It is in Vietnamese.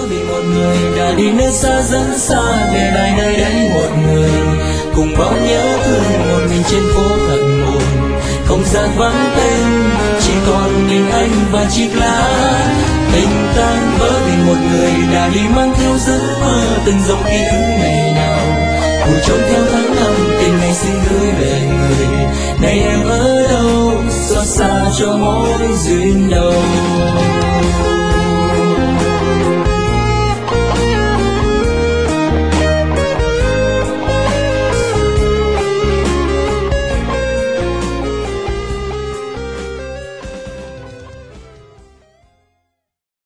vì một người đã đi nơi xa rất xa, để lại nơi đây một người cùng bao nhớ thương, một mình trên phố thật buồn. Không gian vắng tênh, chỉ còn mình anh và chiếc lá. Tình tan vỡ vì một người đã đi mang theo giấc mơ, từng dòng ký ức ngày nào vùi trốn theo tháng năm. Tình này xin gửi về người, này em ở đâu, xót xa cho mỗi duyên đầu.